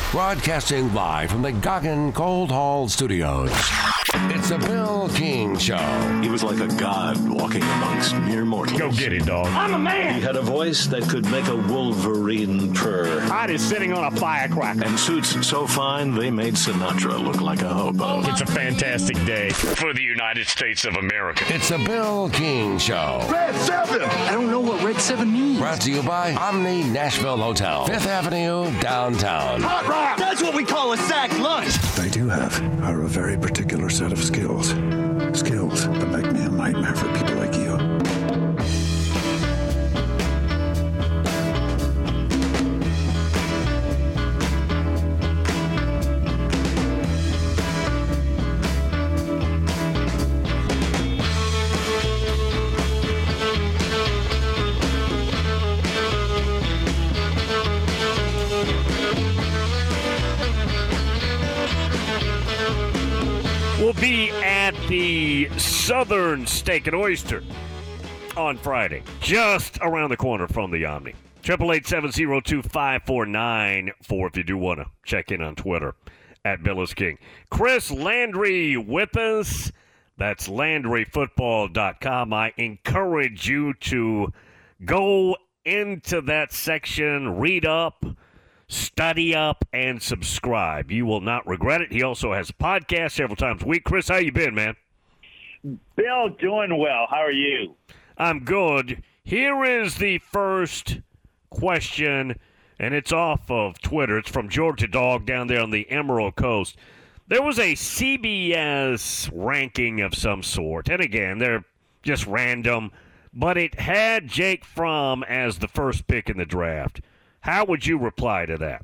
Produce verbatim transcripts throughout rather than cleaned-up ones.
Broadcasting live from the Goggin Cold Hall Studios. It's the Bill King Show. He was like a god walking amongst mere mortals. Go get it, dog. I'm a man. He had a voice that could make a wolverine purr. Hot is sitting on a firecracker. And suits so fine, they made Sinatra look like a hobo. It's a fantastic day for the United States of America. It's the Bill King Show. Red seven. I don't know what Red seven means. Brought to you by Omni Nashville Hotel, Fifth Avenue, downtown. Hot rock. That's what we call a sack lunch. They do have are a very particular set of skills. Skills that make me a nightmare for people like you. We'll be at the Southern Steak and Oyster on Friday, just around the corner from the Omni. eight eight eight, seven oh two, five four nine four if you do want to check in on Twitter at Bill is King. Chris Landry with us. That's Landry Football dot com. I encourage you to go into that section, read up, study up, and subscribe. You will not regret it. He also has a podcast several times a week. Chris, how you been, man? Bill, doing well. How are you? I'm good. Here is the first question, and it's off of Twitter. It's from Georgia Dog down there on the Emerald Coast. There was a C B S ranking of some sort, and again, they're just random, but it had Jake Fromm as the first pick in the draft. How would you reply to that?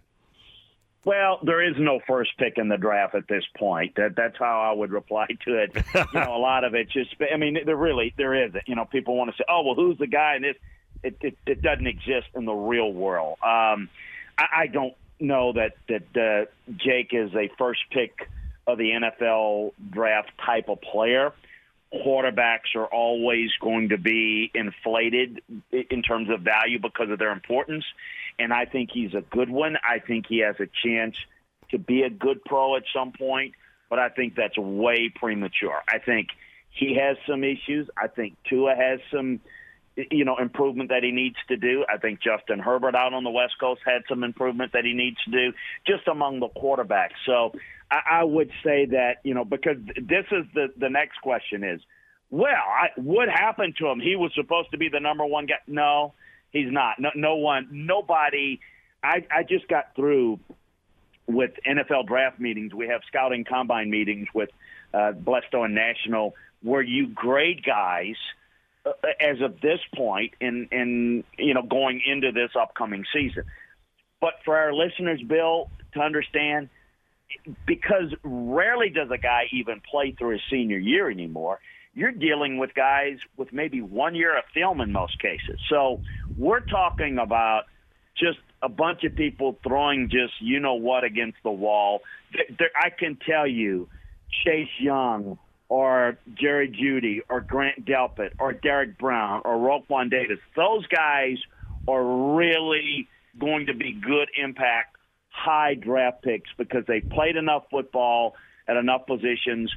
Well, there is no first pick in the draft at this point. That that's how I would reply to it. You know, a lot of it just, I mean, there really, there isn't. You know, people want to say, oh, well, who's the guy in this? It, it, it doesn't exist in the real world. Um, I, I don't know that, that uh, Jake is a first pick of the N F L draft type of player. Quarterbacks are always going to be inflated in terms of value because of their importance. And I think he's a good one. I think he has a chance to be a good pro at some point, but I think that's way premature. I think he has some issues. I think Tua has some, you know, improvement that he needs to do. I think Justin Herbert out on the West Coast had some improvement that he needs to do, just among the quarterbacks. So I, I would say that, you know, because this is the, the next question is, well, I, what happened to him? He was supposed to be the number one guy. No. He's not. No, no one, nobody. I, I just got through with N F L draft meetings. We have scouting combine meetings with uh, Blesto and National where you grade guys uh, as of this point in, in, you know, going into this upcoming season. But for our listeners, Bill, to understand, because rarely does a guy even play through his senior year anymore, you're dealing with guys with maybe one year of film in most cases. So we're talking about just a bunch of people throwing just you-know-what against the wall. There, I can tell you Chase Young or Jerry Jeudy or Grant Delpit or Derek Brown or Roquan Davis, those guys are really going to be good impact, high draft picks because they played enough football at enough positions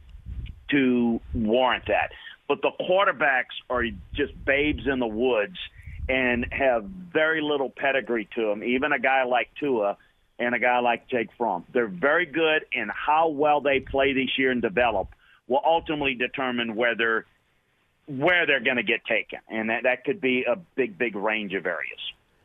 to warrant that. But the quarterbacks are just babes in the woods and have very little pedigree to them, even a guy like Tua and a guy like Jake Fromm. They're very good, and how well they play this year and develop will ultimately determine whether where they're going to get taken. And that, that could be a big, big range of areas.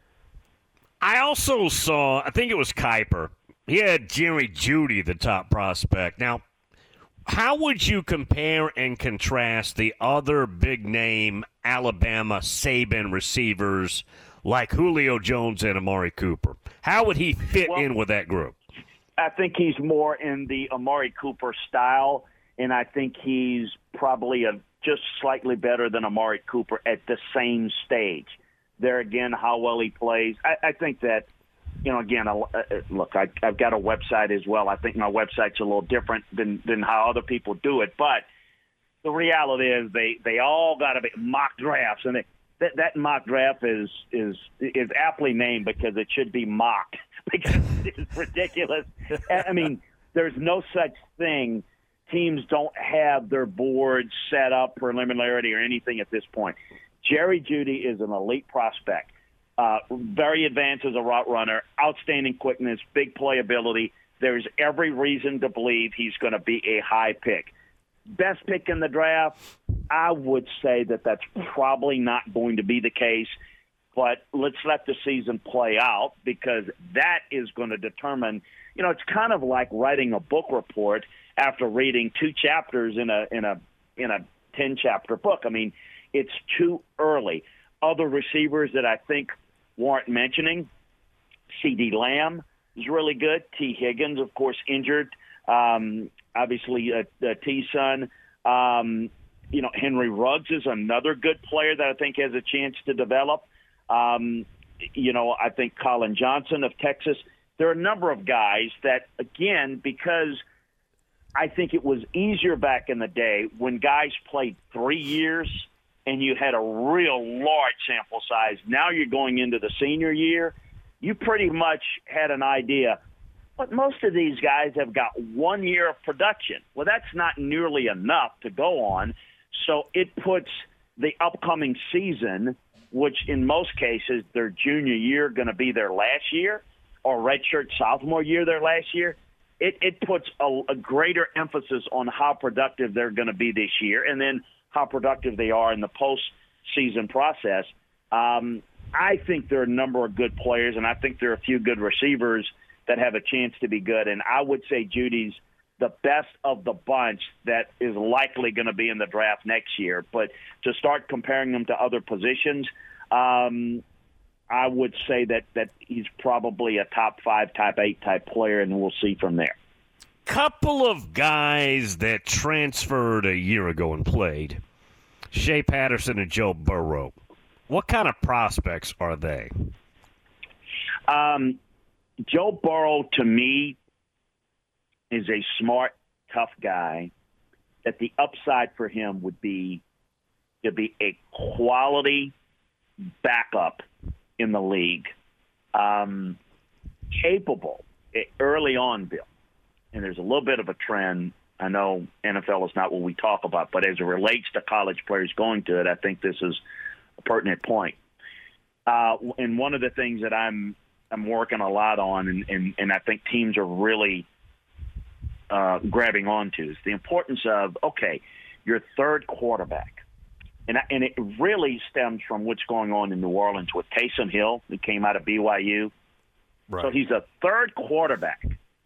I also saw, I think it was Kuiper. He had Jerry Jeudy, the top prospect. Now, how would you compare and contrast the other big-name Alabama Saban receivers like Julio Jones and Amari Cooper? How would he fit well, in with that group? I think he's more in the Amari Cooper style, and I think he's probably a, just slightly better than Amari Cooper at the same stage. There again, how well he plays. I, I think that, you know, again, uh, look, I, I've got a website as well. I think my website's a little different than, than how other people do it. But the reality is they, they all got to be mock drafts. And they, that, that mock draft is, is, is aptly named because it should be mocked because it's ridiculous. I mean, there's no such thing. Teams don't have their boards set up preliminarily or anything at this point. Jerry Jeudy is an elite prospect. Uh, very advanced as a route runner, outstanding quickness, big playability. There's every reason to believe he's going to be a high pick. Best pick in the draft, I would say that that's probably not going to be the case, but let's let the season play out because that is going to determine, you know, it's kind of like writing a book report after reading two chapters in a in a in a ten-chapter book. I mean, it's too early. Other receivers that I think warrant mentioning, CeeDee Lamb is really good. T. Higgins, of course, injured. Um, obviously, uh, uh, T-Son. Um, you know, Henry Ruggs is another good player that I think has a chance to develop. Um, you know, I think Colin Johnson of Texas. There are a number of guys that, again, because I think it was easier back in the day when guys played three years and you had a real large sample size. Now you're going into the senior year. You pretty much had an idea. But most of these guys have got one year of production. Well, that's not nearly enough to go on. So it puts the upcoming season, which in most cases their junior year going to be their last year, or redshirt sophomore year their last year, it, it puts a, a greater emphasis on how productive they're going to be this year and then how productive they are in the postseason process. Um, I think there are a number of good players, and I think there are a few good receivers that have a chance to be good. And I would say Jeudy's the best of the bunch that is likely going to be in the draft next year. But to start comparing them to other positions, um, I would say that, that he's probably a top five, top eight type player, and we'll see from there. Couple of guys that transferred a year ago and played, Shea Patterson and Joe Burrow. What kind of prospects are they? Um, Joe Burrow, to me, is a smart, tough guy that the upside for him would be to be a quality backup in the league, um, capable early on, Bill. And there's a little bit of a trend. I know N F L is not what we talk about, but as it relates to college players going to it, I think this is a pertinent point. Uh, and one of the things that I'm I'm working a lot on, and, and, and I think teams are really uh, grabbing onto, is the importance of, okay, your third quarterback. And, and it really stems from what's going on in New Orleans with Taysom Hill, who came out of B Y U. Right. So he's a third quarterback.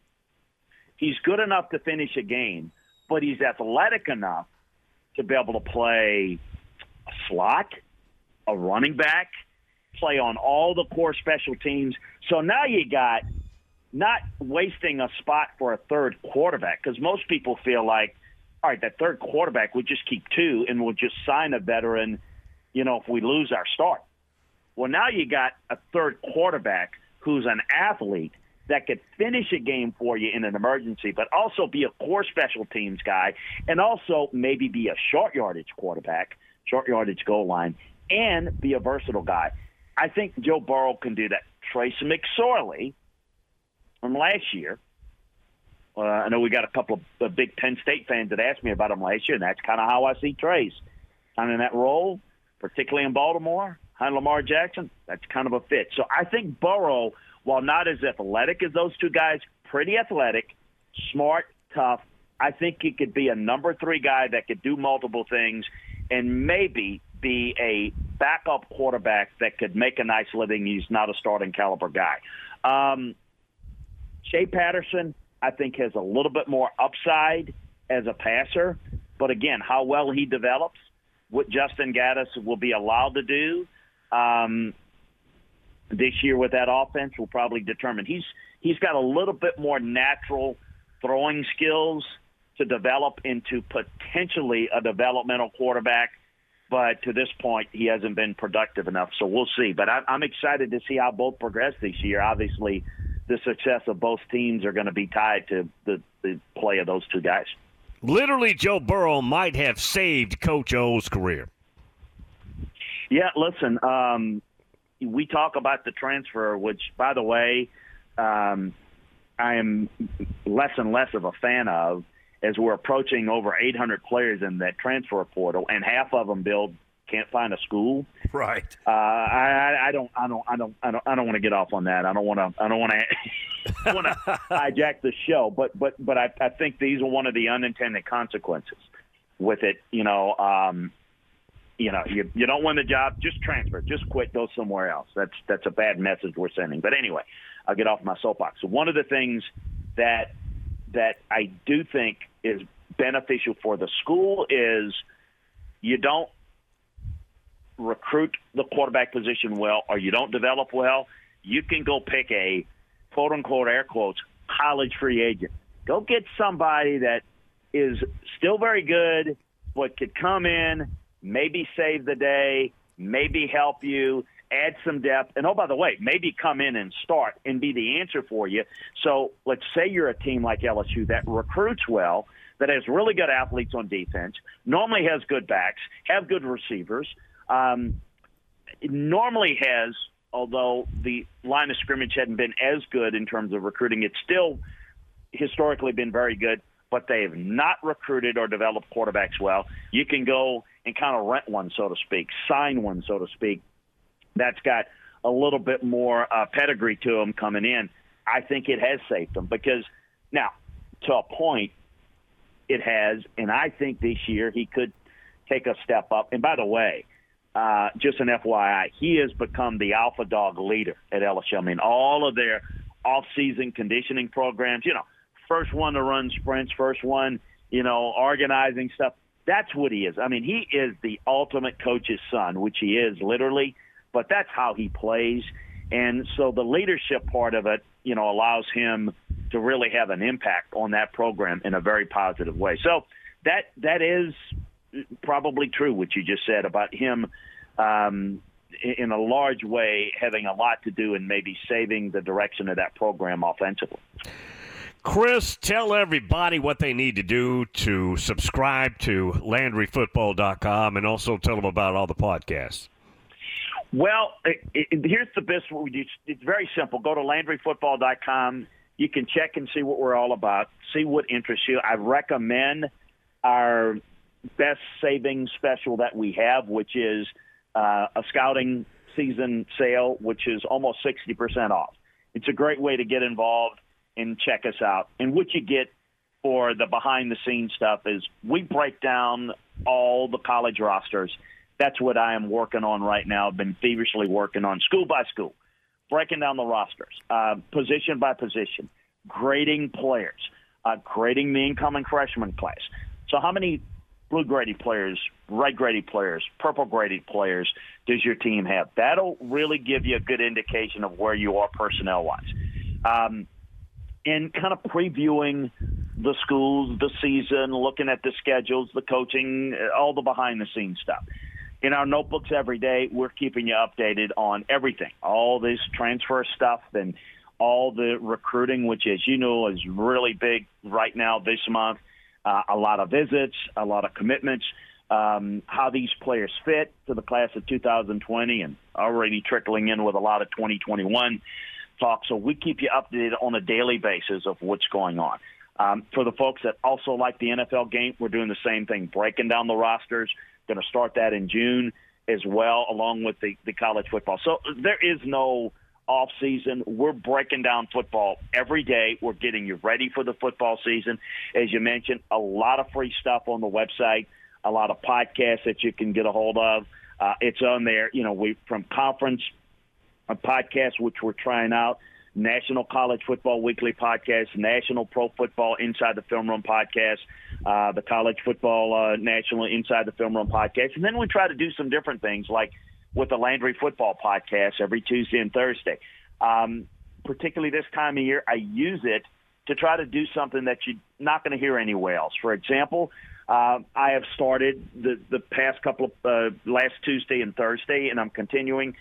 He's good enough to finish a game, but he's athletic enough to be able to play a slot, a running back, play on all the core special teams. So now you got not wasting a spot for a third quarterback, because most people feel like, all right, that third quarterback, we'll just keep two and we'll just sign a veteran, you know, if we lose our start. Well, now you got a third quarterback who's an athlete that could finish a game for you in an emergency, but also be a core special teams guy and also maybe be a short yardage quarterback, short yardage goal line, and be a versatile guy. I think Joe Burrow can do that. Trace McSorley from last year, uh, I know we got a couple of uh, big Penn State fans that asked me about him last year, and that's kind of how I see Trace. Kind of in that role, particularly in Baltimore, behind Lamar Jackson, that's kind of a fit. So I think Burrow, while not as athletic as those two guys, pretty athletic, smart, tough, I think he could be a number three guy that could do multiple things and maybe be a backup quarterback that could make a nice living. He's not a starting caliber guy. Um, Shea Patterson, I think, has a little bit more upside as a passer. But, again, how well he develops, what Justin Gaddis will be allowed to do um, this year with that offense will probably determine. He's He's got a little bit more natural throwing skills to develop into potentially a developmental quarterback. But to this point, he hasn't been productive enough, so we'll see. But I'm excited to see how both progress this year. Obviously, the success of both teams are going to be tied to the, the play of those two guys. Literally, Joe Burrow might have saved Coach O's career. Yeah, listen, um, we talk about the transfer, which, by the way, um, I am less and less of a fan of as we're approaching over eight hundred players in that transfer portal, and half of them, Bill, can't find a school. Right. Uh, I, I don't. I don't. I don't. I don't. I don't want to get off on that. I don't want to. I don't want to. want to hijack the show. But but but I, I think these are one of the unintended consequences with it. You know. Um, you know. You you don't win the job, just transfer. Just quit. Go somewhere else. That's that's a bad message we're sending. But anyway, I'll get off my soapbox. So one of the things that that I do think is beneficial for the school is you don't recruit the quarterback position well, or you don't develop well, you can go pick a quote-unquote, air quotes, college free agent. Go get somebody that is still very good, but could come in, maybe save the day, maybe help you, add some depth. And, oh, by the way, maybe come in and start and be the answer for you. So let's say you're a team like L S U that recruits well, that has really good athletes on defense, normally has good backs, have good receivers, um, normally has, although the line of scrimmage hadn't been as good in terms of recruiting, it's still historically been very good, but they have not recruited or developed quarterbacks well. You can go and kind of rent one, so to speak, sign one, so to speak, that's got a little bit more uh, pedigree to them coming in. I think it has saved them because now, to a point, it has, and I think this year he could take a step up. And by the way, uh, just an F Y I, he has become the alpha dog leader at L S U. I mean, all of their off-season conditioning programs, you know, first one to run sprints, first one, you know, organizing stuff. That's what he is. I mean, he is the ultimate coach's son, which he is literally, but that's how he plays. And so the leadership part of it, you know, allows him to really have an impact on that program in a very positive way. So that that is probably true, what you just said about him um, in a large way having a lot to do in maybe saving the direction of that program offensively. Chris, tell everybody what they need to do to subscribe to Landry Football dot com and also tell them about all the podcasts. Well, it, it, here's the best what we do. It's very simple. Go to Landry Football dot com. You can check and see what we're all about, see what interests you. I recommend our best savings special that we have, which is uh, a scouting season sale, which is almost sixty percent off. It's a great way to get involved and check us out. And what you get for the behind-the-scenes stuff is we break down all the college rosters. That's what I am working on right now. I've been feverishly working on school by school, breaking down the rosters, uh, position by position, grading players, uh, grading the incoming freshman class. So how many blue graded players, red graded players, purple graded players does your team have? That'll really give you a good indication of where you are personnel-wise. Um, and kind of previewing the schools, the season, looking at the schedules, the coaching, all the behind-the-scenes stuff. In our notebooks every day, we're keeping you updated on everything, all this transfer stuff and all the recruiting, which, as you know, is really big right now this month. Uh, a lot of visits, a lot of commitments, um, how these players fit to the class of two thousand twenty and already trickling in with a lot of twenty twenty-one talk. So we keep you updated on a daily basis of what's going on. Um, for the folks that also like the N F L game, we're doing the same thing, breaking down the rosters. Going to start that in June as well, along with the, the college football. So there is no off season. We're breaking down football every day. We're getting you ready for the football season. As you mentioned, a lot of free stuff on the website, a lot of podcasts that you can get a hold of. Uh, it's on there. You know, we from conference a podcast, which we're trying out, National College Football Weekly Podcast, National Pro Football Inside the Film Room Podcast, uh, the College Football uh, National Inside the Film Room Podcast. And then we try to do some different things like with the Landry Football Podcast every Tuesday and Thursday. Um, particularly this time of year, I use it to try to do something that you're not going to hear anywhere else. For example, uh, I have started the, the past couple of uh, last Tuesday and Thursday, and I'm continuing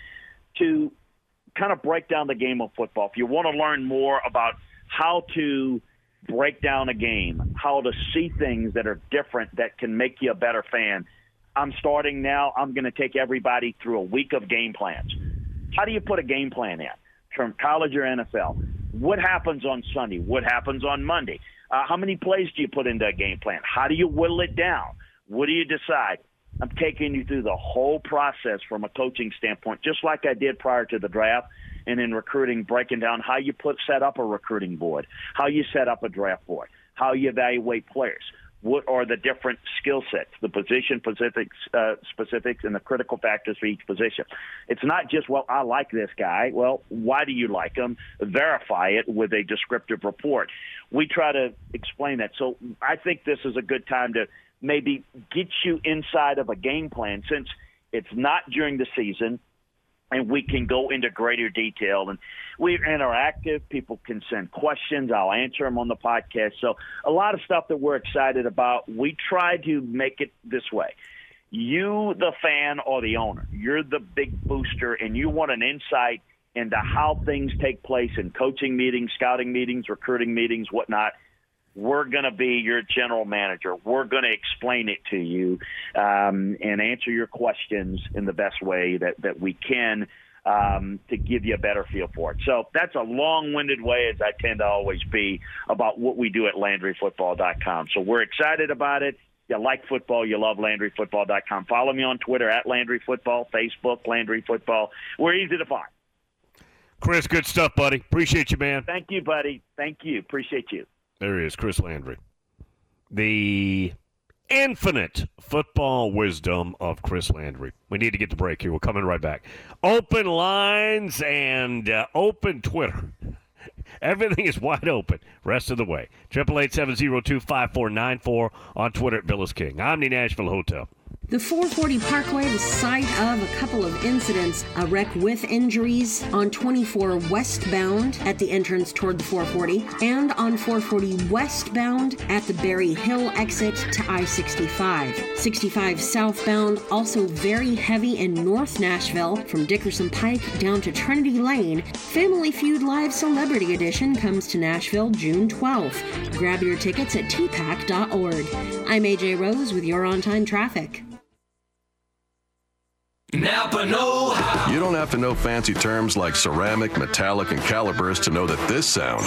to kind of break down the game of football. If you want to learn more about how to break down a game, how to see things that are different that can make you a better fan, I'm starting now. I'm going to take everybody through a week of game plans. How do you put a game plan in from college or N F L? What happens on Sunday? What happens on Monday? Uh, how many plays do you put into a game plan? How do you whittle it down? What do you decide? I'm taking you through the whole process from a coaching standpoint, just like I did prior to the draft and in recruiting, breaking down how you put set up a recruiting board, how you set up a draft board, how you evaluate players. What are the different skill sets, the position specifics, uh, specifics, and the critical factors for each position? It's not just, well, I like this guy. Well, why do you like him? Verify it with a descriptive report. We try to explain that. So I think this is a good time to maybe get you inside of a game plan, since it's not during the season, and we can go into greater detail. And we're interactive. People can send questions. I'll answer them on the podcast. So a lot of stuff that we're excited about. We try to make it this way. You, the fan, or the owner, you're the big booster, and you want an insight into how things take place in coaching meetings, scouting meetings, recruiting meetings, whatnot. We're going to be your general manager. We're going to explain it to you um, and answer your questions in the best way that, that we can um, to give you a better feel for it. So that's a long-winded way, as I tend to always be, about what we do at Landry Football dot com. So we're excited about it. You like football, you love Landry Football dot com. Follow me on Twitter at Landry Football, Facebook, Landry Football. We're easy to find. Chris, good stuff, buddy. Appreciate you, man. Thank you, buddy. Thank you. Appreciate you. There he is, Chris Landry. The infinite football wisdom of Chris Landry. We need to get the break here. We're coming right back. Open lines and uh, open Twitter. Everything is wide open. Rest of the way. eight eight eight, seven oh two, five four nine four on Twitter at Bill is King. Omni Nashville Hotel. The four forty Parkway, the site of a couple of incidents, a wreck with injuries on twenty-four westbound at the entrance toward the four forty, and on four forty westbound at the Berry Hill exit to I sixty-five. sixty-five southbound, also very heavy in North Nashville from Dickerson Pike down to Trinity Lane. Family Feud Live Celebrity Edition comes to Nashville June twelfth. Grab your tickets at T pack dot org. I'm A J Rose with your on-time traffic. Napa know-how. You don't have to know fancy terms like ceramic, metallic, and calipers to know that this sound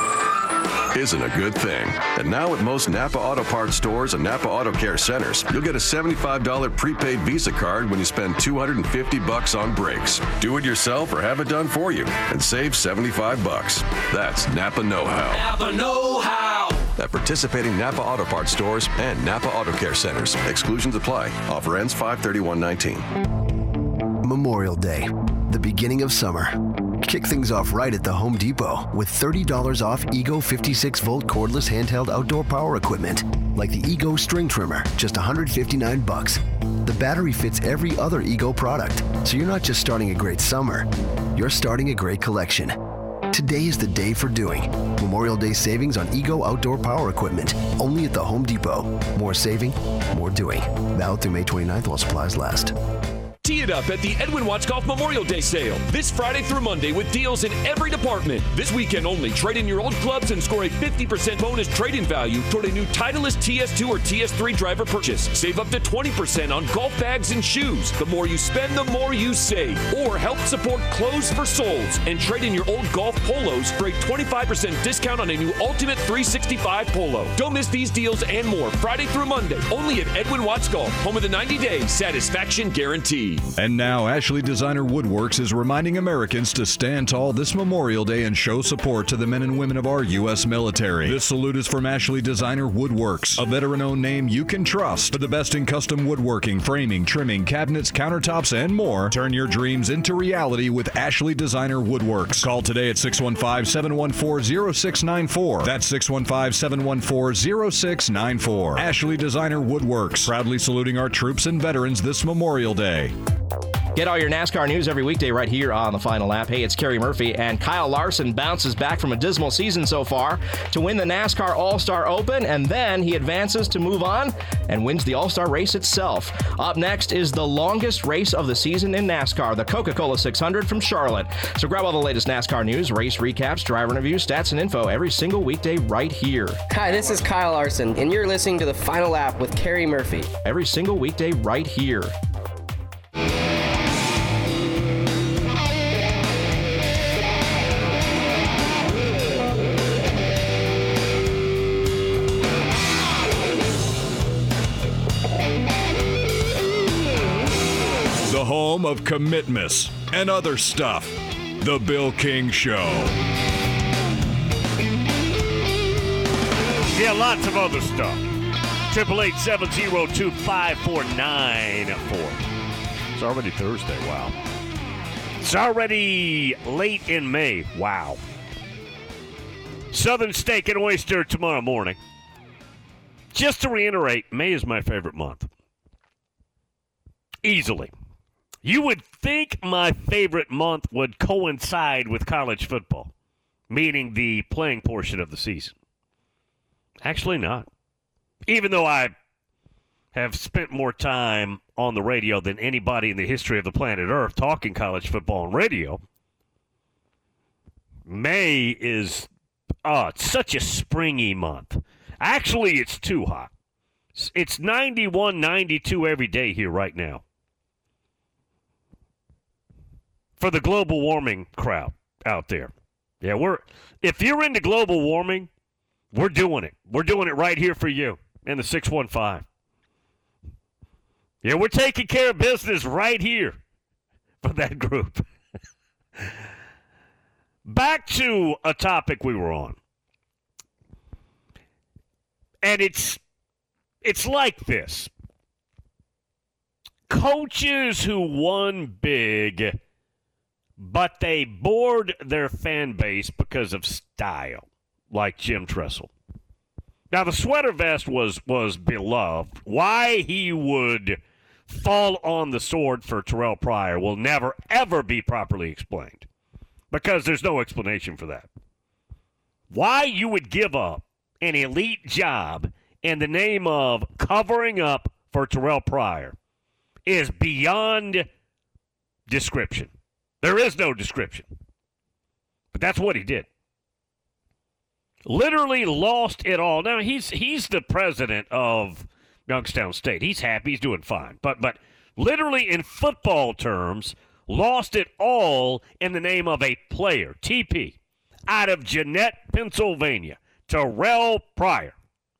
isn't a good thing. And now at most Napa Auto Parts stores and Napa Auto Care centers, you'll get a seventy-five dollars prepaid Visa card when you spend two hundred fifty bucks on brakes. Do it yourself or have it done for you and save seventy-five bucks. That's Napa know-how. Napa know-how. At participating Napa Auto Parts stores and Napa Auto Care centers. Exclusions apply. Offer ends five thirty-one nineteen. Memorial Day, the beginning of summer. Kick things off right at the Home Depot with thirty dollars off Ego fifty-six volt cordless handheld outdoor power equipment, like the Ego string trimmer, just one hundred fifty-nine bucks. The battery fits every other Ego product, so you're not just starting a great summer, you're starting a great collection. Today is the day for doing. Memorial Day savings on Ego outdoor power equipment, only at the Home Depot. More saving, more doing. Valid through May twenty-ninth while supplies last. Tee it up at the Edwin Watts Golf Memorial Day sale this Friday through Monday with deals in every department. This weekend only, trade in your old clubs and score a fifty percent bonus trade-in value toward a new Titleist T S two or T S three driver purchase. Save up to twenty percent on golf bags and shoes. The more you spend, the more you save. Or help support Clothes for Souls and trade in your old golf polos for a twenty-five percent discount on a new Ultimate three sixty-five polo. Don't miss these deals and more Friday through Monday, only at Edwin Watts Golf, home of the ninety-day satisfaction guarantee. And now Ashley Designer Woodworks is reminding Americans to stand tall this Memorial Day and show support to the men and women of our U S military. This salute is from Ashley Designer Woodworks, a veteran-owned name you can trust. For the best in custom woodworking, framing, trimming, cabinets, countertops, and more, turn your dreams into reality with Ashley Designer Woodworks. Call today at six one five, seven one four, zero six nine four. That's six one five, seven one four, zero six nine four. Ashley Designer Woodworks, proudly saluting our troops and veterans this Memorial Day. Get all your NASCAR news every weekday right here on the Final Lap. Hey, it's Kerry Murphy, and Kyle Larson bounces back from a dismal season so far to win the NASCAR All-Star Open, and then he advances to move on and wins the All-Star race itself. Up next is the longest race of the season in NASCAR, the Coca-Cola six hundred from Charlotte. So grab all the latest NASCAR news, race recaps, driver interviews, stats, and info every single weekday right here. Hi, this is Kyle Larson, and you're listening to the Final Lap with Kerry Murphy. Every single weekday right here. home of commitments and other stuff. The Bill King Show. Yeah, lots of other stuff. Triple eight seven zero two five four nine four. It's already Thursday. Wow. It's already late in May. Wow. Southern Steak and Oyster tomorrow morning. Just to reiterate, May is my favorite month. Easily. You would think my favorite month would coincide with college football, meaning the playing portion of the season. Actually not. Even though I have spent more time on the radio than anybody in the history of the planet Earth talking college football on radio, May is oh, it's such a springy month. Actually, it's too hot. It's ninety-one, ninety-two every day here right now. For the global warming crowd out there. Yeah, we're if you're into global warming, we're doing it. We're doing it right here for you in the six one five. Yeah, we're taking care of business right here for that group. Back to a topic we were on. And it's it's like this. Coaches who won big, but they bored their fan base because of style, like Jim Tressel. Now, the sweater vest was, was beloved. Why he would fall on the sword for Terrell Pryor will never, ever be properly explained, because there's no explanation for that. Why you would give up an elite job in the name of covering up for Terrell Pryor is beyond description. There is no description. But that's what he did. Literally lost it all. Now, he's he's the president of Youngstown State. He's happy. He's doing fine. But but literally in football terms, lost it all in the name of a player, T P, out of Jeanette, Pennsylvania, Terrell Pryor.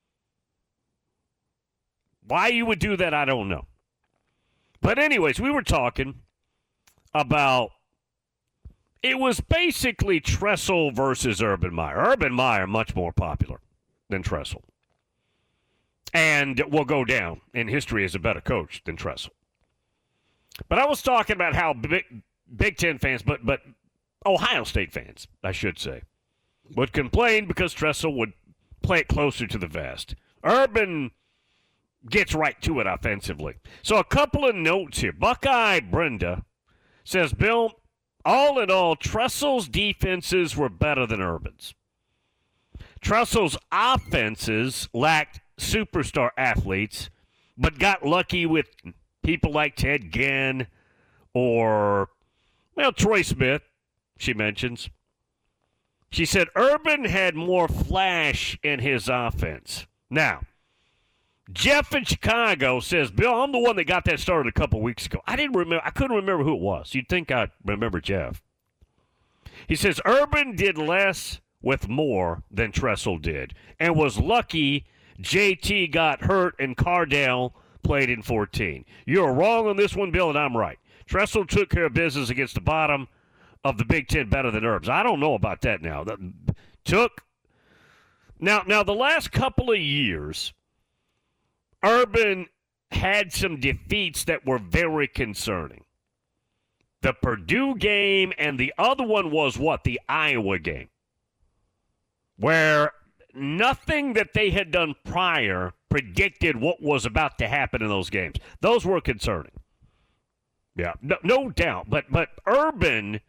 Why you would do that, I don't know. But anyways, we were talking about, it was basically Tressel versus Urban Meyer. Urban Meyer much more popular than Tressel. And will go down in history as a better coach than Tressel. But I was talking about how Big, Big Ten fans, but but Ohio State fans, I should say, would complain because Tressel would play it closer to the vest. Urban gets right to it offensively. So a couple of notes here. Buckeye Brenda says, Bill, all in all, Tressel's defenses were better than Urban's. Tressel's offenses lacked superstar athletes, but got lucky with people like Ted Ginn or, well, Troy Smith, she mentions. She said Urban had more flash in his offense. Now, Jeff in Chicago says, Bill, I'm the one that got that started a couple weeks ago. I didn't remember. I couldn't remember who it was. You'd think I'd remember Jeff. He says Urban did less with more than Tressel did and was lucky J T got hurt and Cardale played in fourteen. You're wrong on this one, Bill, and I'm right. Tressel took care of business against the bottom of the Big Ten better than Urbs. I don't know about that now. That took now, now the last couple of years, Urban had some defeats that were very concerning. The Purdue game, and the other one was what? The Iowa game, where nothing that they had done prior predicted what was about to happen in those games. Those were concerning. Yeah, no, no doubt. But but Urban,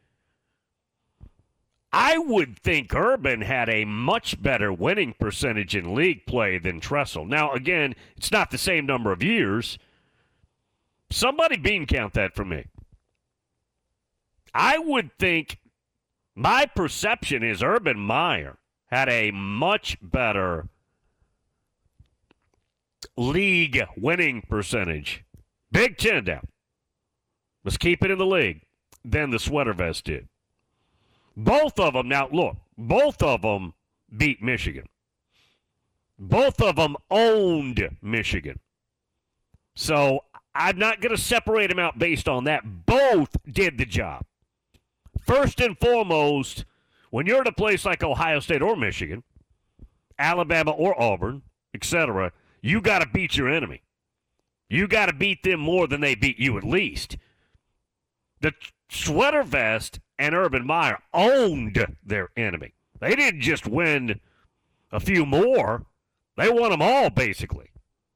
I would think Urban had a much better winning percentage in league play than Tressel. Now, again, it's not the same number of years. Somebody bean count that for me. I would think, my perception is Urban Meyer had a much better league winning percentage. Big Ten down. Let's keep it in the league. Than the sweater vest did. Both of them, now look, both of them beat Michigan. Both of them owned Michigan. So I'm not going to separate them out based on that. Both did the job. First and foremost, when you're at a place like Ohio State or Michigan, Alabama or Auburn, et cetera, you got to beat your enemy. You got to beat them more than they beat you at least. The Sweater Vest and Urban Meyer owned their enemy. They didn't just win a few more. They won them all, basically.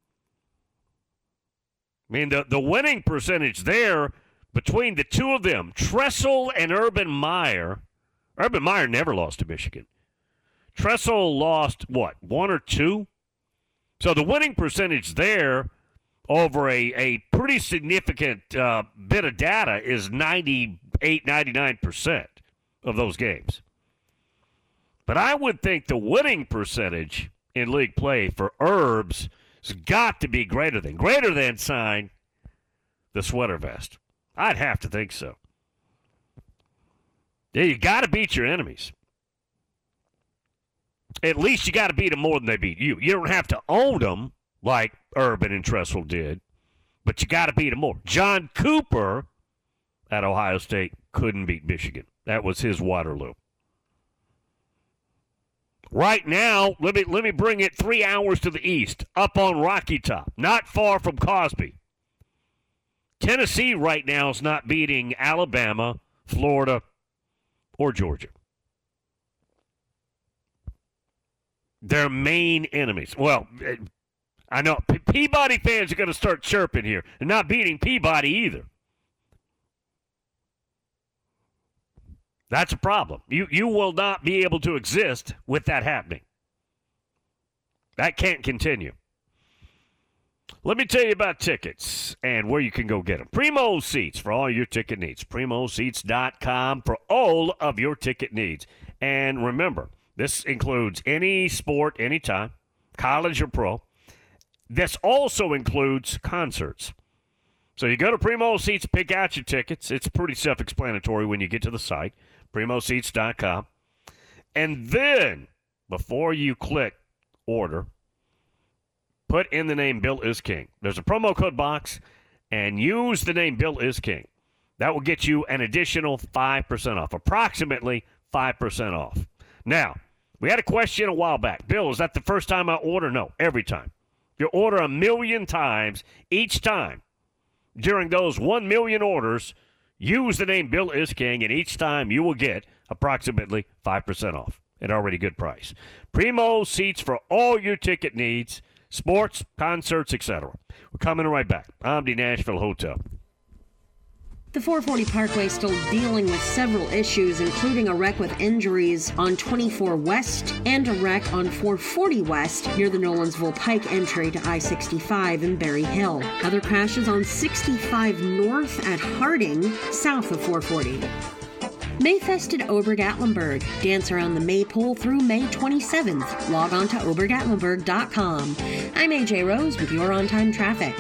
I mean, the, the winning percentage there between the two of them, Tressel and Urban Meyer, Urban Meyer never lost to Michigan. Tressel lost, what, one or two? So the winning percentage there over a, a pretty significant uh, bit of data is ninety-eight, ninety-nine percent of those games. But I would think the winning percentage in league play for Herbs has got to be greater than, greater than sign the Sweater Vest. I'd have to think so. Yeah, you got to beat your enemies. At least you got to beat them more than they beat you. You don't have to own them like Urban and Tressel did, but you got to beat them more. John Cooper at Ohio State couldn't beat Michigan. That was his Waterloo. Right now, let me let me bring it three hours to the east, up on Rocky Top, not far from Cosby. Tennessee right now is not beating Alabama, Florida, or Georgia. Their main enemies. Well, I know Pe- Peabody fans are going to start chirping here. They're not beating Peabody either. That's a problem. You you will not be able to exist with that happening. That can't continue. Let me tell you about tickets and where you can go get them. Primo Seats for all your ticket needs. primo seats dot com for all of your ticket needs. And remember, this includes any sport, anytime, college or pro. This also includes concerts. So you go to Primo Seats, pick out your tickets. It's pretty self-explanatory when you get to the site, primo seats dot com. And then, before you click order, put in the name Bill is King. There's a promo code box, and use the name Bill is King. That will get you an additional five percent off, approximately five percent off. Now, we had a question a while back. Bill, is that the first time I order? No, every time. You order a million times each time. During those one million orders, use the name Bill is King, and each time you will get approximately five percent off. An already good price. Primo Seats for all your ticket needs, sports, concerts, et cetera. We're coming right back. Omni Nashville Hotel. The four forty Parkway is still dealing with several issues, including a wreck with injuries on twenty-four West and a wreck on four forty West near the Nolensville Pike entry to I sixty-five in Berry Hill. Other crashes on sixty-five North at Harding, south of four forty. Mayfest at Ober-Gatlinburg. Dance around the Maypole through May twenty-seventh. Log on to ober gatlinburg dot com. I'm A J Rose with your on-time traffic.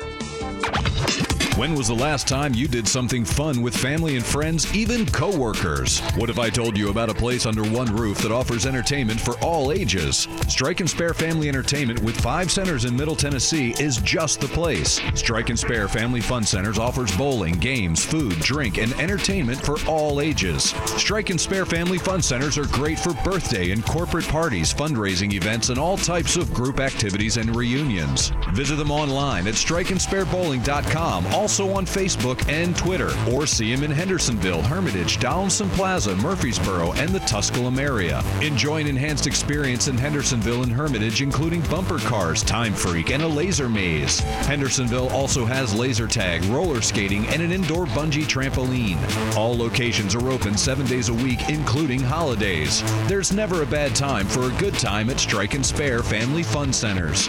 When was the last time you did something fun with family and friends, even coworkers? What if I told you about a place under one roof that offers entertainment for all ages? Strike and Spare Family Entertainment with five centers in Middle Tennessee is just the place. Strike and Spare Family Fun Centers offers bowling, games, food, drink, and entertainment for all ages. Strike and Spare Family Fun Centers are great for birthday and corporate parties, fundraising events, and all types of group activities and reunions. Visit them online at strike and spare bowling dot com. Also on Facebook and Twitter, or see him in Hendersonville, Hermitage, Donaldson Plaza, Murfreesboro, and the Tusculum area. Enjoy an enhanced experience in Hendersonville and Hermitage, including bumper cars, Time Freak, and a laser maze. Hendersonville also has laser tag, roller skating, and an indoor bungee trampoline. All locations are open seven days a week, including holidays. There's never a bad time for a good time at Strike and Spare Family Fun Centers.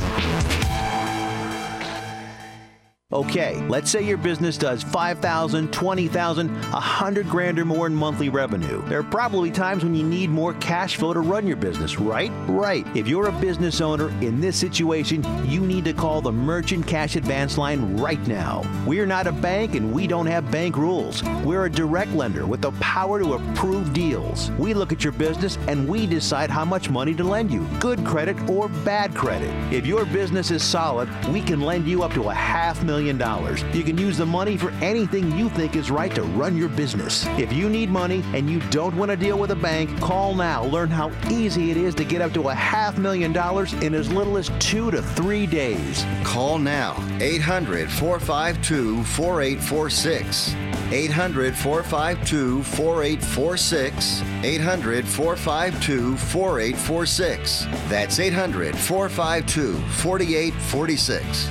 Okay, let's say your business does five thousand, twenty thousand, one hundred grand or more in monthly revenue. There are probably times when you need more cash flow to run your business, right? Right. If you're a business owner in this situation, you need to call the Merchant Cash Advance line right now. We're not a bank and we don't have bank rules. We're a direct lender with the power to approve deals. We look at your business and we decide how much money to lend you, good credit or bad credit. If your business is solid, we can lend you up to a half million million dollars. You can use the money for anything you think is right to run your business. If you need money and you don't want to deal with a bank, call now. Learn how easy it is to get up to a half million dollars in as little as two to three days. Call now. eight hundred, four five two, four eight four six. eight hundred, four five two, four eight four six. eight hundred, four five two, four eight four six. That's eight hundred, four five two, four eight four six.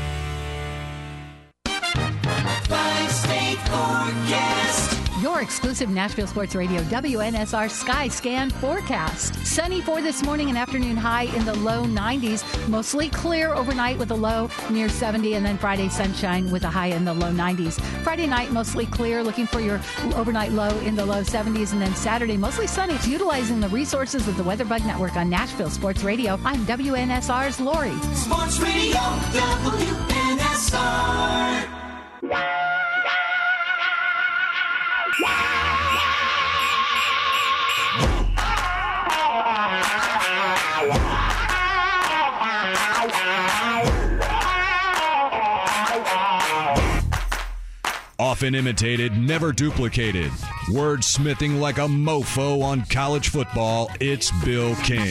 Five-state forecast. Your exclusive Nashville Sports Radio W N S R Sky Scan forecast. Sunny for this morning and afternoon, high in the low nineties. Mostly clear overnight with a low near seventy, and then Friday sunshine with a high in the low nineties. Friday night mostly clear, looking for your overnight low in the low seventies, and then Saturday mostly sunny. It's utilizing the resources of the WeatherBug Network on Nashville Sports Radio. I'm W N S R's Lori. Sports Radio W N S R. Often imitated, never duplicated. Wordsmithing like a mofo on college football, it's Bill King.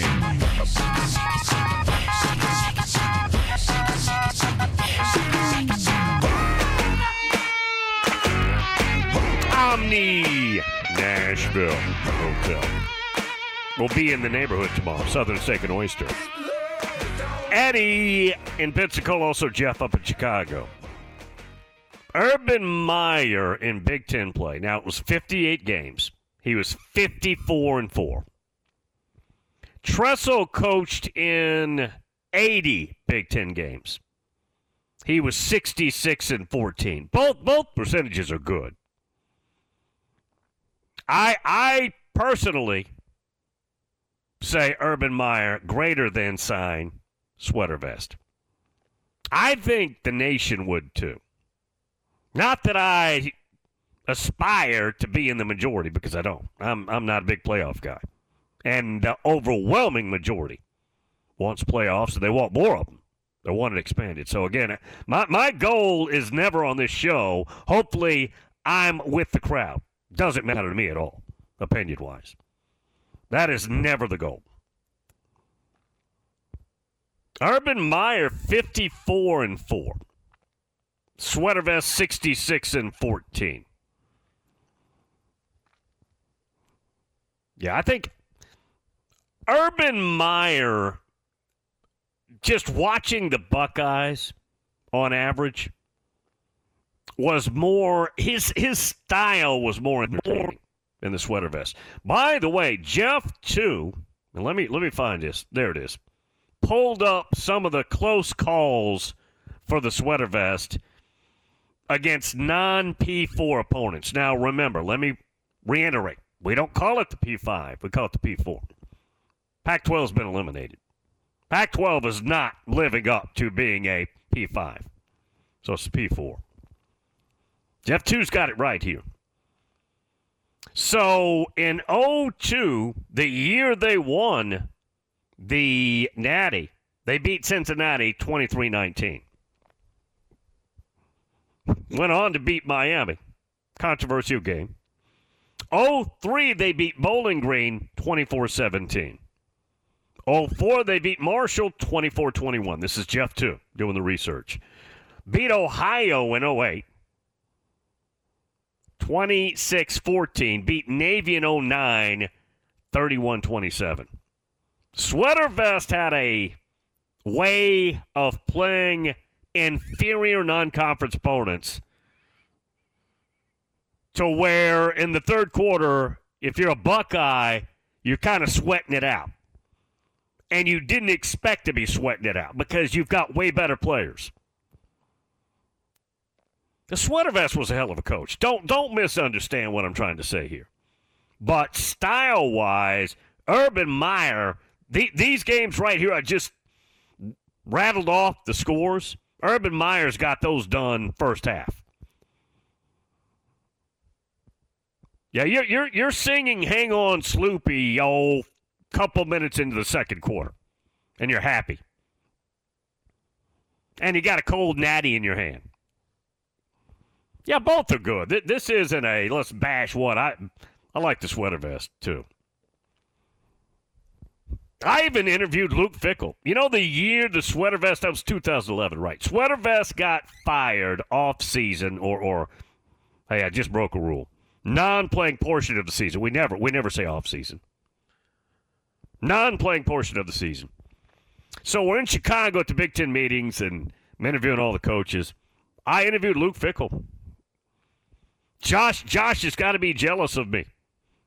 Omni Nashville Hotel. We'll be in the neighborhood tomorrow. Southern Steak and Oyster. Eddie in Pensacola, also Jeff up in Chicago. Urban Meyer in Big Ten play. Now, it was fifty-eight games. He was fifty-four and four. Tressel coached in eighty Big Ten games. He was sixty-six and fourteen. Both both percentages are good. I I personally say Urban Meyer greater than sign sweater vest. I think the nation would too. Not that I aspire to be in the majority, because I don't. I'm I'm not a big playoff guy. And the overwhelming majority wants playoffs, and they want more of them. They want it expanded. So, again, my, my goal is never on this show. Hopefully, I'm with the crowd. Doesn't matter to me at all, opinion-wise. That is never the goal. Urban Meyer, fifty-four and four. Sweater vest, sixty-six and fourteen. Yeah, I think Urban Meyer, just watching the Buckeyes on average, was more, his his style was more entertaining than the sweater vest. By the way, Jeff, too, and let me let me find this. There it is. Pulled up some of the close calls for the sweater vest against non-P four opponents. Now, remember, let me reiterate. We don't call it the P five. We call it the P four. Pac twelve has been eliminated. Pac twelve is not living up to being a P five. So it's the P four. Jeff two's got it right here. So in oh two, the year they won the Natty, they beat Cincinnati twenty-three nineteen. Went on to beat Miami. Controversial game. oh three, they beat Bowling Green twenty-four seventeen. oh four, they beat Marshall twenty-four twenty-one. This is Jeff two doing the research. Beat Ohio in oh eight. twenty-six fourteen. Beat Navy in oh nine. thirty-one twenty-seven. Sweater Vest had a way of playing inferior non-conference opponents to where in the third quarter, if you're a Buckeye, you're kind of sweating it out. And you didn't expect to be sweating it out because you've got way better players. The Sweater Vest was a hell of a coach. Don't don't misunderstand what I'm trying to say here. But style-wise, Urban Meyer, the, these games right here, I just rattled off the scores. Urban Meyer's got those done first half. Yeah, you're you're you're singing "Hang On, Sloopy" oh, couple minutes into the second quarter, and you're happy, and you got a cold natty in your hand. Yeah, both are good. Th- This isn't a let's bash one. I I like the sweater vest, too. I even interviewed Luke Fickell. You know the year the sweater vest, that was two thousand eleven, right? Sweater vest got fired off season or, or hey, I just broke a rule. Non-playing portion of the season. We never we never say off season. Non-playing portion of the season. So we're in Chicago at the Big Ten meetings and I'm interviewing all the coaches. I interviewed Luke Fickell. Josh Josh has got to be jealous of me.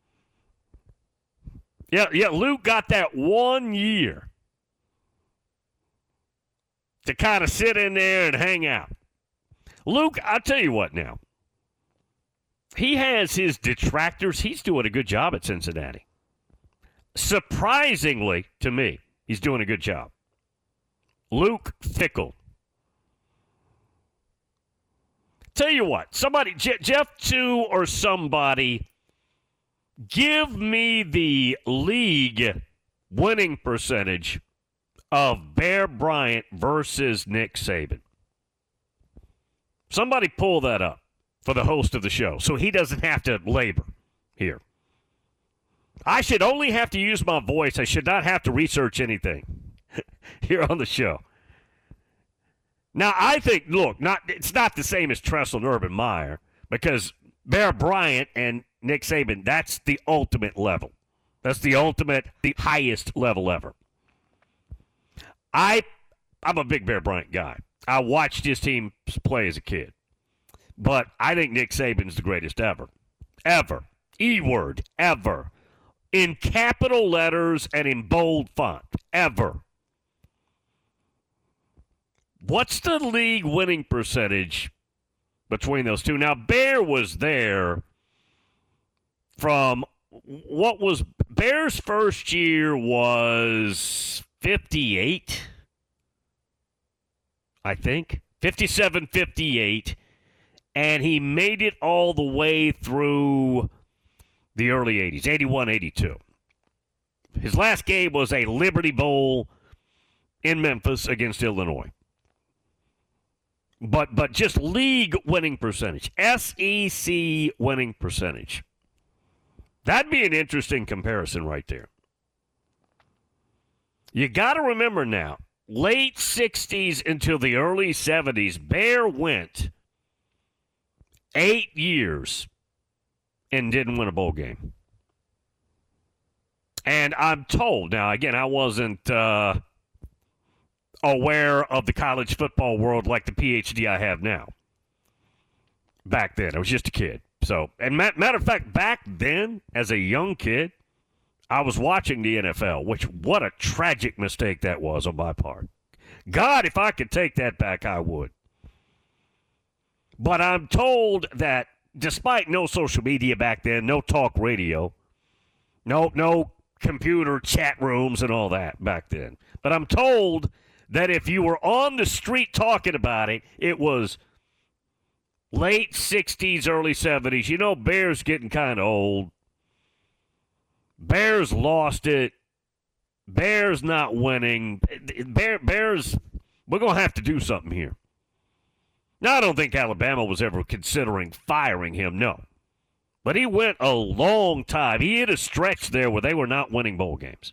Yeah, yeah, Luke got that one year to kind of sit in there and hang out. Luke, I'll tell you what now. He has his detractors. He's doing a good job at Cincinnati. Surprisingly, to me, he's doing a good job. Luke Fickell. Tell you what, somebody, Je- Jeff two or somebody, give me the league winning percentage of Bear Bryant versus Nick Saban. Somebody pull that up for the host of the show so he doesn't have to labor here. I should only have to use my voice. I should not have to research anything here on the show. Now, I think, look, not it's not the same as Tressel and Urban Meyer because Bear Bryant and Nick Saban, that's the ultimate level. That's the ultimate, the highest level ever. I, I'm a big Bear Bryant guy. I watched his team play as a kid. But I think Nick Saban's the greatest ever. Ever. E-word. Ever. In capital letters and in bold font. Ever. What's the league winning percentage between those two? Now, Bear was there from what was Bear's first year was fifty-eight, I think. fifty-seven fifty-eight. And he made it all the way through the early eighties, eighty-one eighty-two. His last game was a Liberty Bowl in Memphis against Illinois. But but just league winning percentage, S E C winning percentage. That'd be an interesting comparison right there. You got to remember now, late sixties until the early seventies, Bear went eight years and didn't win a bowl game. And I'm told, now again, I wasn't uh, aware of the college football world like the P H D I have now. Back then, I was just a kid. So, and matter of fact, back then, as a young kid, I was watching the N F L, which what a tragic mistake that was on my part. God, if I could take that back, I would. But I'm told that despite no social media back then, no talk radio, no no computer chat rooms and all that back then, but I'm told that if you were on the street talking about it, it was late sixties, early seventies. You know, Bears getting kind of old. Bears lost it. Bears not winning. Bear, Bears, we're going to have to do something here. Now, I don't think Alabama was ever considering firing him, no. But he went a long time. He hit a stretch there where they were not winning bowl games.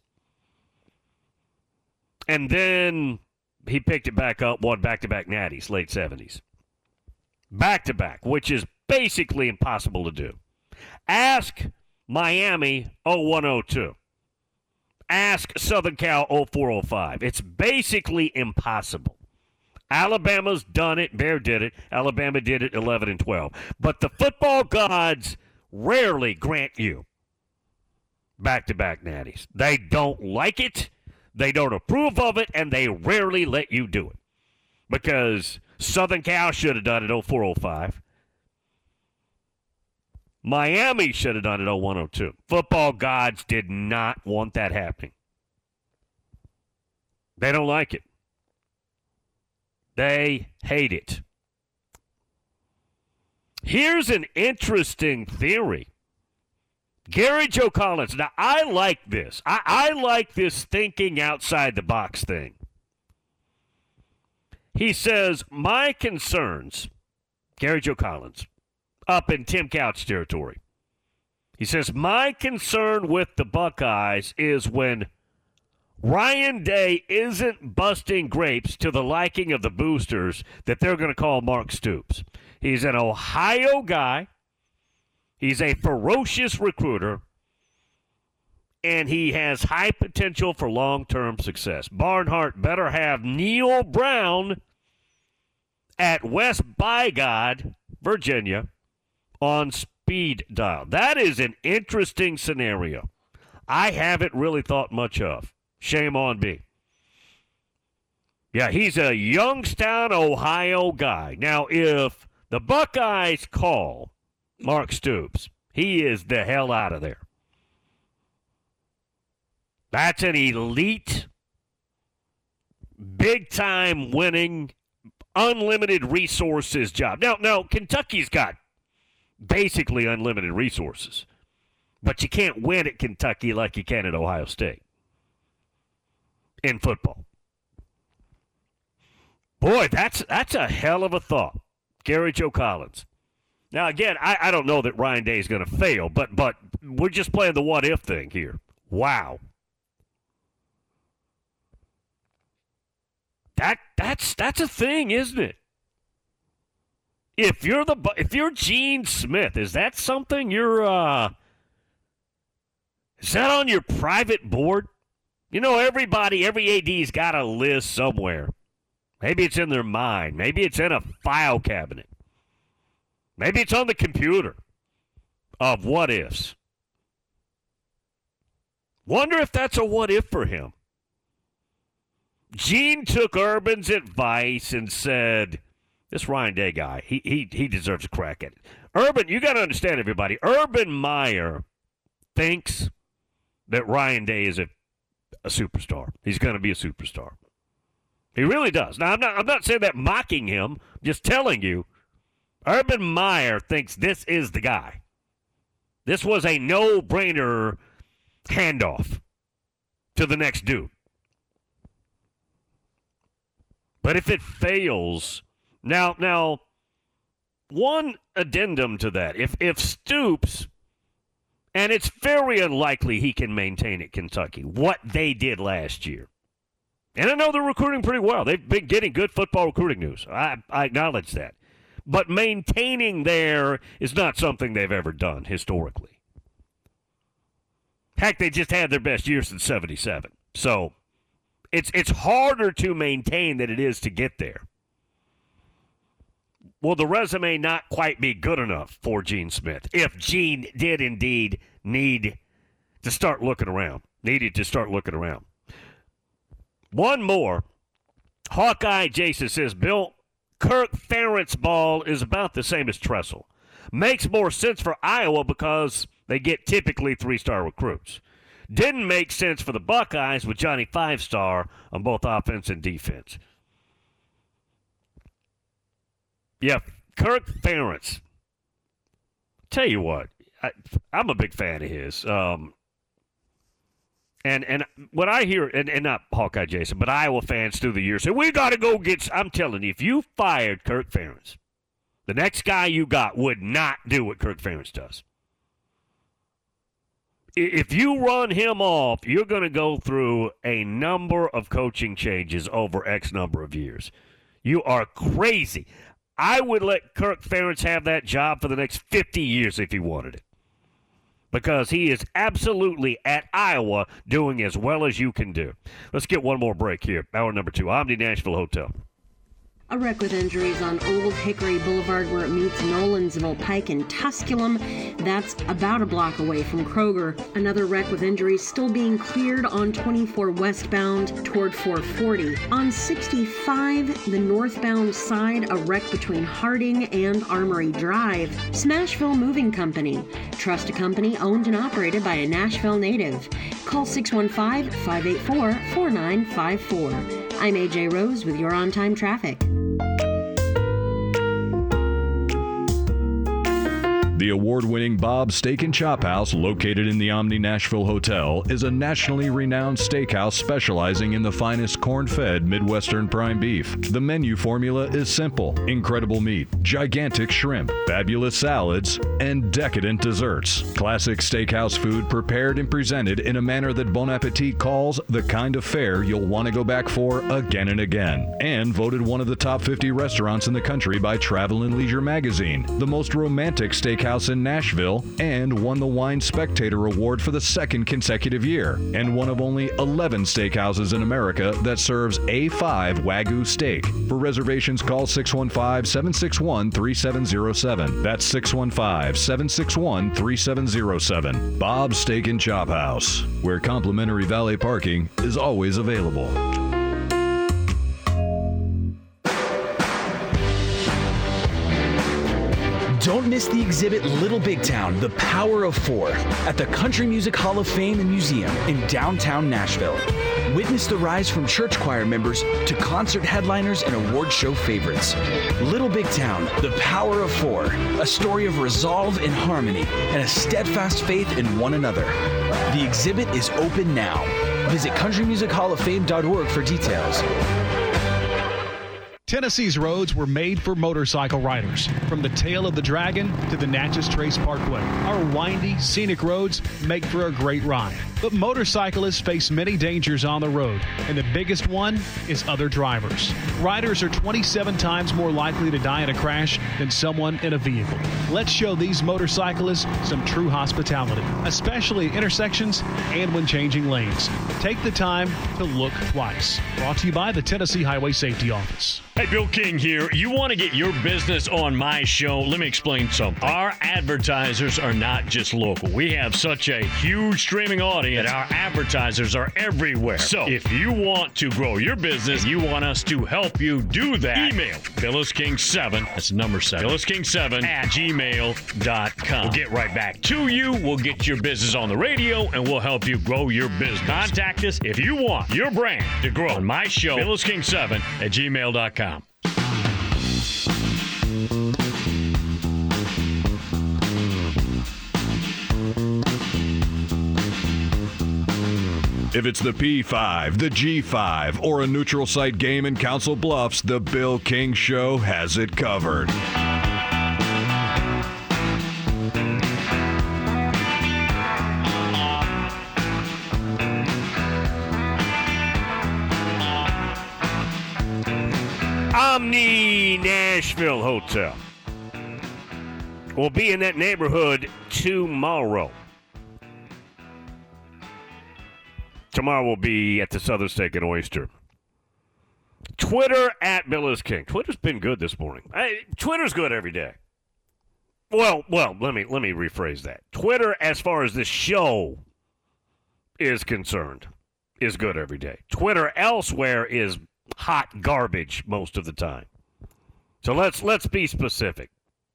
And then he picked it back up, won back-to-back natties, late seventies. Back-to-back, which is basically impossible to do. Ask Miami oh one oh two. Ask Southern Cal oh four oh five. It's basically impossible. Alabama's done it. Bear did it. Alabama did it eleven and twelve. But the football gods rarely grant you back-to-back natties. They don't like it. They don't approve of it, and they rarely let you do it. Because Southern Cal should have done it oh four oh five. Miami should have done it oh one oh two. Football gods did not want that happening. They don't like it. They hate it. Here's an interesting theory. Gary Joe Collins. Now, I like this. I, I like this thinking outside the box thing. He says, my concerns, Gary Joe Collins, up in Tim Couch territory. He says, my concern with the Buckeyes is when Ryan Day isn't busting grapes to the liking of the boosters that they're going to call Mark Stoops. He's an Ohio guy. He's a ferocious recruiter. And he has high potential for long-term success. Barnhart better have Neil Brown at West Bygod, Virginia, on speed dial. That is an interesting scenario. I haven't really thought much of. Shame on me. Yeah, he's a Youngstown, Ohio guy. Now, if the Buckeyes call Mark Stoops, he is the hell out of there. That's an elite, big-time winning, unlimited resources job. Now, now, Kentucky's got basically unlimited resources, but you can't win at Kentucky like you can at Ohio State in football. Boy, that's that's a hell of a thought, Gary Joe Collins. Now, again, I, I don't know that Ryan Day is going to fail, but but we're just playing the what-if thing here. Wow. That that's that's a thing, isn't it? If you're the if you're Gene Smith, is that something you're uh is that on your private board? You know, everybody, every A D's got a list somewhere. Maybe it's in their mind. Maybe it's in a file cabinet. Maybe it's on the computer of what ifs. Wonder if that's a what if for him. Gene took Urban's advice and said, this Ryan Day guy, he he he deserves a crack at it. Urban, you got to understand, everybody, Urban Meyer thinks that Ryan Day is a, a superstar. He's going to be a superstar. He really does. Now, I'm not I'm not saying that mocking him, I'm just telling you, Urban Meyer thinks this is the guy. This was a no-brainer handoff to the next dude. But if it fails, now, now, one addendum to that, if if Stoops, and it's very unlikely he can maintain at Kentucky what they did last year, and I know they're recruiting pretty well. They've been getting good football recruiting news. I, I acknowledge that. But maintaining there is not something they've ever done historically. Heck, they just had their best year since seventy-seven. So It's it's harder to maintain than it is to get there. Will the resume not quite be good enough for Gene Smith if Gene did indeed need to start looking around, needed to start looking around? One more. Hawkeye Jason says, Bill, Kirk Ferentz ball is about the same as Tressel. Makes more sense for Iowa because they get typically three-star recruits. Didn't make sense for the Buckeyes with Johnny Five-Star on both offense and defense. Yeah, Kirk Ferentz. Tell you what, I, I'm a big fan of his. Um, and and what I hear, and, and not Hawkeye Jason, but Iowa fans through the years say, we got to go get, I'm telling you, if you fired Kirk Ferentz, the next guy you got would not do what Kirk Ferentz does. If you run him off, you're going to go through a number of coaching changes over X number of years. You are crazy. I would let Kirk Ferentz have that job for the next fifty years if he wanted it. Because he is absolutely at Iowa doing as well as you can do. Let's get one more break here. Hour number two, Omni Nashville Hotel. A wreck with injuries on Old Hickory Boulevard where it meets Nolansville Pike and Tusculum. That's about a block away from Kroger. Another wreck with injuries still being cleared on twenty-four westbound toward four forty. On sixty-five, the northbound side, a wreck between Harding and Armory Drive. Smashville Moving Company. Trust a company owned and operated by a Nashville native. Call six one five, five eight four, four nine five four. I'm A J Rose with your on-time traffic. The award-winning Bob's Steak and Chop House, located in the Omni Nashville Hotel, is a nationally renowned steakhouse specializing in the finest corn-fed Midwestern prime beef. The menu formula is simple: incredible meat, gigantic shrimp, fabulous salads, and decadent desserts. Classic steakhouse food prepared and presented in a manner that Bon Appetit calls the kind of fare you'll want to go back for again and again. And voted one of the top fifty restaurants in the country by Travel and Leisure magazine, the most romantic steakhouse in Nashville, and won the Wine Spectator Award for the second consecutive year, and one of only eleven steakhouses in America that serves A five Wagyu steak. For reservations, call six one five, seven six one, three seven zero seven. That's six one five, seven six one, three seven zero seven. Bob's Steak and Chop House, where complimentary valet parking is always available. Don't miss the exhibit Little Big Town, The Power of Four, at the Country Music Hall of Fame and Museum in downtown Nashville. Witness the rise from church choir members to concert headliners and award show favorites. Little Big Town, The Power of Four, a story of resolve and harmony and a steadfast faith in one another. The exhibit is open now. Visit country music hall of fame dot org for details. Tennessee's roads were made for motorcycle riders. From the tail of the Dragon to the Natchez Trace Parkway, our windy, scenic roads make for a great ride. But motorcyclists face many dangers on the road, and the biggest one is other drivers. Riders are twenty-seven times more likely to die in a crash than someone in a vehicle. Let's show these motorcyclists some true hospitality, especially at intersections and when changing lanes. Take the time to look twice. Brought to you by the Tennessee Highway Safety Office. Hey, Bill King here. You want to get your business on my show? Let me explain something. Our advertisers are not just local. We have such a huge streaming audience that our advertisers are everywhere. So if you want to grow your business, you want us to help you do that, email Billis King seven, that's number seven, Billis King seven at gmail dot com. We'll get right back to you. We'll get your business on the radio, and we'll help you grow your business. Contact us if you want your brand to grow on my show, Billis King seven at gmail dot com. If it's the P five, the G five, or a neutral site game in Council Bluffs, the Bill King Show has it covered. Omni Nashville Hotel. We'll be in that neighborhood tomorrow. Tomorrow we'll be at the Southern Steak and Oyster. Twitter at Billis King. Twitter's been good this morning. I, Twitter's good every day. Well, well, let me let me rephrase that. Twitter, as far as this show is concerned, is good every day. Twitter elsewhere is hot garbage most of the time. So let's let's be specific.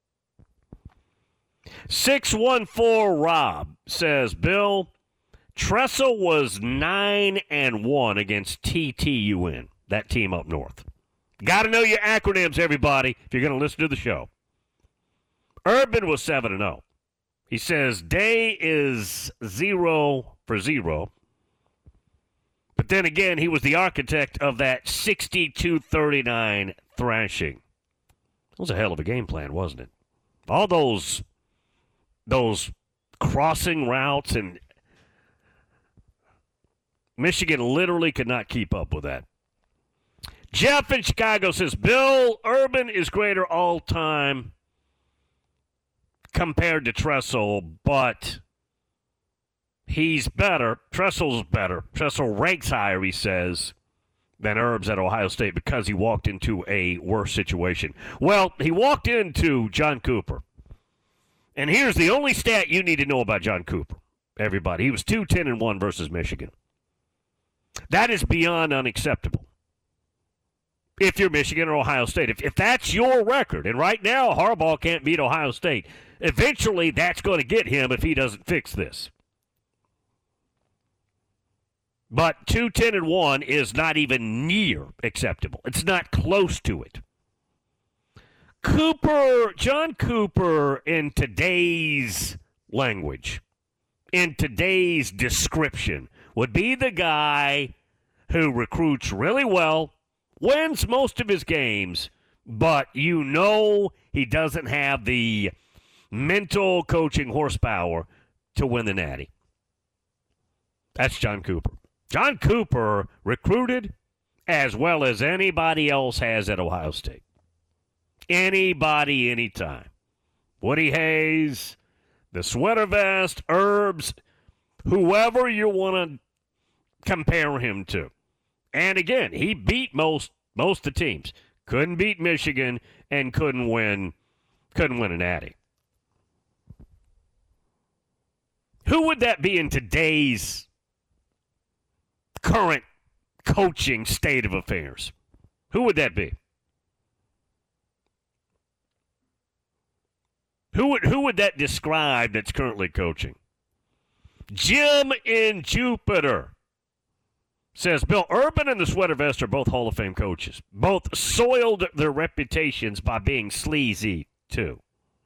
six one four Rob says, Bill, Tressel was nine and one against T T U N, that team up north. Got to know your acronyms, everybody, if you're going to listen to the show. Urban was seven and oh. He says Day is zero for zero. But then again, he was the architect of that sixty-two thirty-nine thrashing. It was a hell of a game plan, wasn't it? All those those crossing routes, and Michigan literally could not keep up with that. Jeff in Chicago says, Bill, Urban is greater all time compared to Tressel, but he's better. Tressel's better. Tressel ranks higher, he says, than Herbs at Ohio State because he walked into a worse situation. Well, he walked into John Cooper. And here's the only stat you need to know about John Cooper, everybody. He was two ten and one versus Michigan. That is beyond unacceptable if you're Michigan or Ohio State. If, if that's your record, and right now Harbaugh can't beat Ohio State, eventually that's going to get him if he doesn't fix this. But two ten and one is not even near acceptable. It's not close to it. Cooper, John Cooper, in today's language, in today's description, would be the guy who recruits really well, wins most of his games, but you know he doesn't have the mental coaching horsepower to win the Natty. That's John Cooper. John Cooper recruited as well as anybody else has at Ohio State. Anybody, anytime. Woody Hayes, the Sweater Vest, Herbs, whoever you want to compare him to. And again, he beat most most of the teams. Couldn't beat Michigan and couldn't win couldn't win a Natty. Who would that be in today's current coaching state of affairs? Who would that be? Who would who would that describe that's currently coaching? Jim in Jupiter says, Bill, Urban and the Sweater Vest are both Hall of Fame coaches. Both soiled their reputations by being sleazy, too.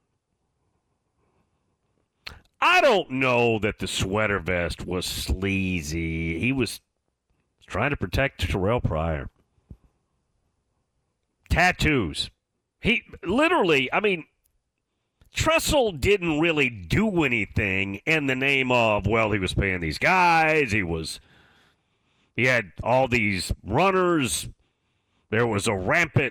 I don't know that the Sweater Vest was sleazy. He was trying to protect Terrell Pryor. Tattoos. He literally, I mean, Tressel didn't really do anything in the name of, well, he was paying these guys. He was, he had all these runners. There was a rampant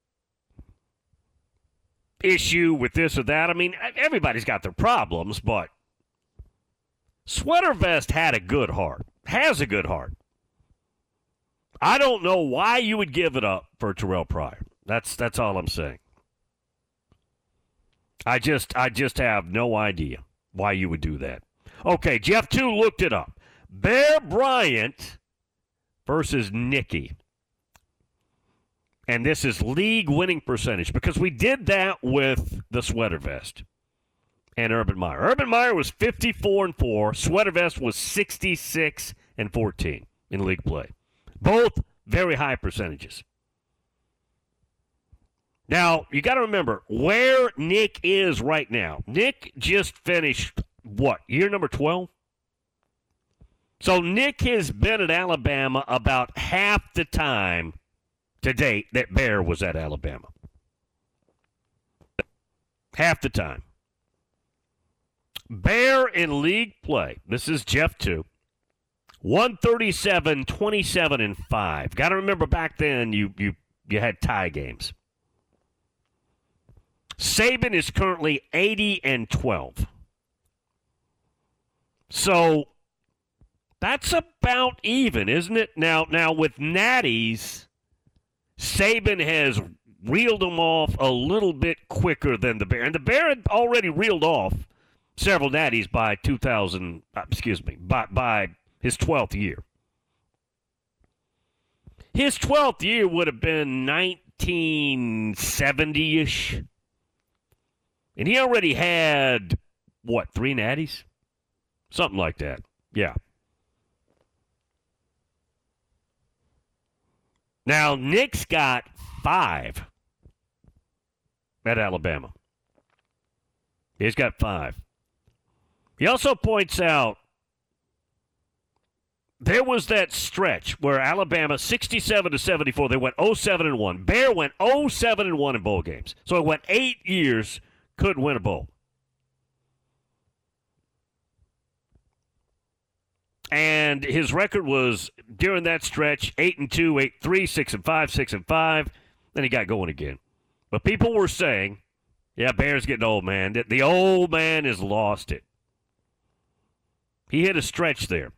issue with this or that. I mean, everybody's got their problems, but Sweater Vest had a good heart, has a good heart. I don't know why you would give it up for Terrell Pryor. That's that's all I'm saying. I just I just have no idea why you would do that. Okay, Jeff two looked it up. Bear Bryant versus Nicky. And this is league winning percentage because we did that with the Sweater Vest and Urban Meyer. Urban Meyer was fifty-four and four. Sweater Vest was sixty-six and fourteen in league play. Both very high percentages. Now, you got to remember where Nick is right now. Nick just finished, what, year number twelve? So Nick has been at Alabama about half the time to date that Bear was at Alabama. Half the time. Bear in league play, this is Jeff two, one thirty-seven, twenty-seven, and five. Got to remember back then you, you, you had tie games. Saban is currently eighty and twelve. So that's about even, isn't it? Now, now with Natties, Saban has reeled them off a little bit quicker than the Bear. And the Bear had already reeled off several Natties by two thousand, uh, excuse me, by, by his twelfth year. His twelfth year would have been nineteen seventy-ish. And he already had, what, three Natties? Something like that. Yeah. Now, Nick's got five at Alabama. He's got five. He also points out there was that stretch where Alabama, sixty-seven to seventy-four, they went oh seven and one. Bear went oh seven and one in bowl games. So it went eight years, couldn't win a bowl. And his record was, during that stretch, eight and two, eight and three, six and five, six and five. Then he got going again. But people were saying, yeah, Bear's getting old, man. The old man has lost it. He hit a stretch there.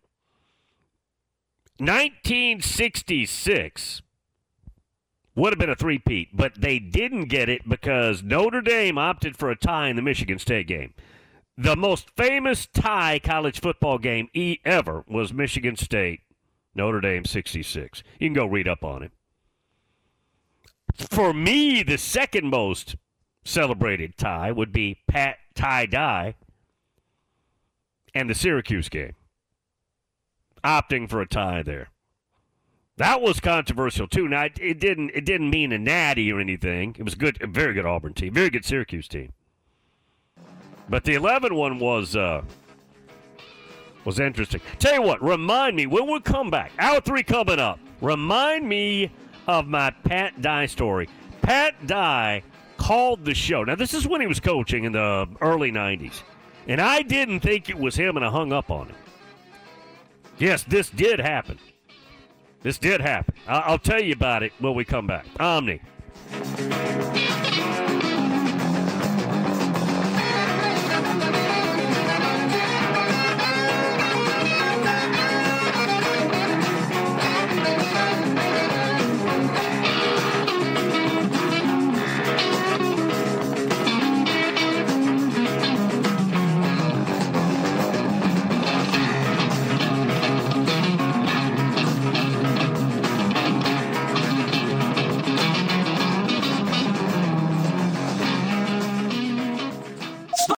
nineteen sixty-six would have been a three-peat, but they didn't get it because Notre Dame opted for a tie in the Michigan State game. The most famous tie college football game e- ever was Michigan State, Notre Dame sixty-six. You can go read up on it. For me, the second most celebrated tie would be Pat Tie-Dye and the Syracuse game. Opting for a tie there. That was controversial too. Now it, it didn't it didn't mean a natty or anything. It was good, a very good Auburn team, very good Syracuse team. But the eleven one was uh, was interesting. Tell you what, remind me when we come back. Hour three coming up. Remind me of my Pat Dye story. Pat Dye called the show. Now this is when he was coaching in the early nineties, and I didn't think it was him, and I hung up on him. Yes, this did happen. This did happen. I'll tell you about it when we come back. Omni